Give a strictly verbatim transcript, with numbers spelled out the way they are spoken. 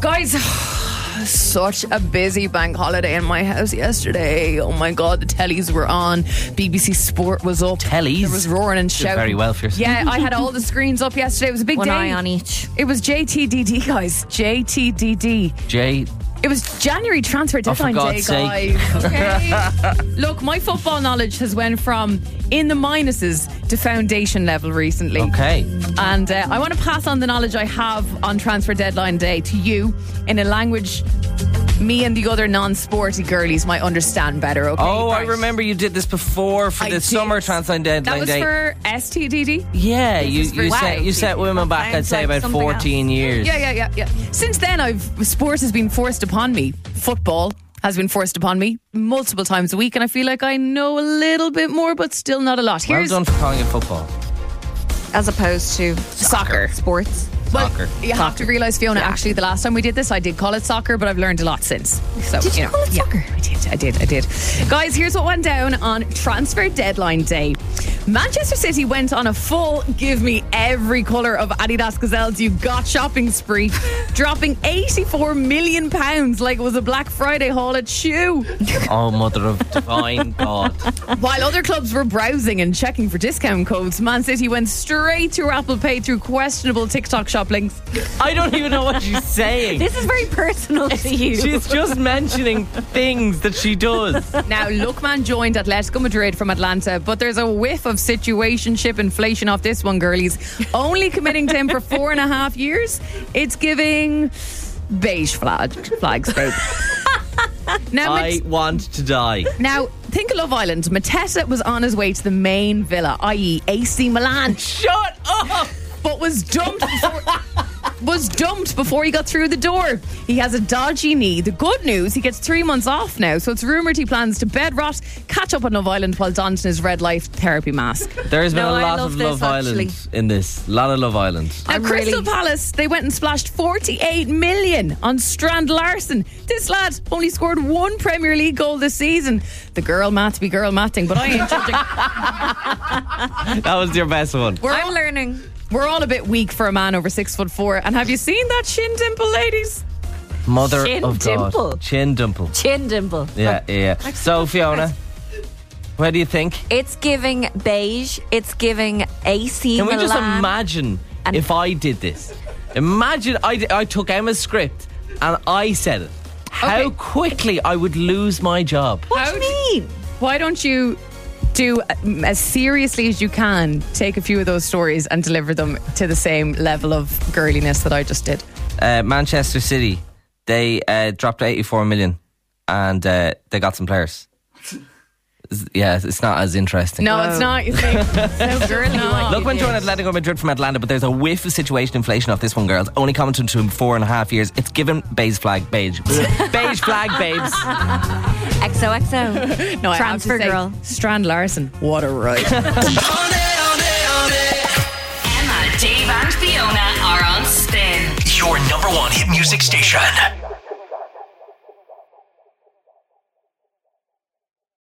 Guys, such a busy bank holiday in my house yesterday. Oh my God, the tellies were on. B B C Sport was up. Tellies? There was roaring and Did shouting. very well for yourself. Yeah, I had all the screens up yesterday. It was a big One day. eye on each. It was J T D D, guys. J T D D. Jay. It was January transfer deadline day, God's sake. guys. Okay. Look, my football knowledge has went from in the minuses to foundation level recently. Okay. And uh, I want to pass on the knowledge I have on transfer deadline day to you in a language me and the other non-sporty girlies might understand better, okay? Oh, I Right. remember you did this before for I the did. summer transline deadline That was day. for S T D D? Yeah, you is for- you Wow. set you set women back. I'd Sounds say like about something fourteen years. Yeah, yeah, yeah, yeah. Since then, I've sport has been forced upon me. Football has been forced upon me multiple times a week, and I feel like I know a little bit more, but still not a lot. Well Here's done for calling it football. As opposed to soccer. sports. Well, Soccer. you have to realise, Fiona, Yeah. actually the last time we did this I did call it soccer, but I've learned a lot since. So, Did you know, call it yeah, soccer? I did, I did, I did. Guys, here's what went down on transfer deadline day. Manchester City went on a full give me every colour of Adidas Gazelles you got shopping spree, dropping eighty-four million pounds like it was a Black Friday haul at Shoe. Oh, mother of divine God. While other clubs were browsing and checking for discount codes, Man City went straight to Apple Pay through questionable TikTok shop links. I don't even know what she's saying. This is very personal to you. She's just mentioning things that she does. Now, Lookman joined Atletico Madrid from Atlanta, but there's a whiff of situationship inflation off this one, girlies. Only committing to him for four and a half years. It's giving beige flag, flags, babe. Now, I Mat- want to die. now, think of Love Island. Mateta was on his way to the main villa, that is. A C Milan, Shut up! but was dumped before... was dumped before he got through the door. He has a dodgy knee. The good news, he gets three months off now, so it's rumoured he plans to bed rot, catch up on Love Island while donning his red light therapy mask. There's been No, a I lot love of this, Love Island actually. in this. A lot of Love Island. Now, I'm Crystal really- Palace, they went and splashed forty-eight million on Strand Larson. This lad only scored one Premier League goal this season. The girl math be girl mathing, but I ain't judging. That was your best one. We're I'm all, learning. we're all a bit weak for a man over six foot four. And have you seen that shin dimple, ladies? Mother Chin of God. dimple. Chin dimple. Chin dimple. Yeah, yeah. So, Fiona, what do you think? It's giving beige. It's giving A C Can we Milan. just imagine And- if I did this? Imagine I, d- I took Emma's script and I said it. How Okay. quickly I would lose my job. What How do do you mean? Why don't you do um, as seriously as you can, take a few of those stories and deliver them to the same level of girliness that I just did? Uh, Manchester City, they uh, dropped eighty-four million and uh, they got some players. Yeah, it's not as interesting. No, it's not. You think so girly? No. Look, when joined Atletico Madrid from Atlanta, but there's a whiff of situation inflation off this one, girls. Only commented to him four and a half years. It's given beige flag, beige. Beige flag, babes. X O X O. No, I have to Transfer say, girl. Strand Larson. What a ride. Emma, Dave and Fiona are on Spin. Your number one hit music station.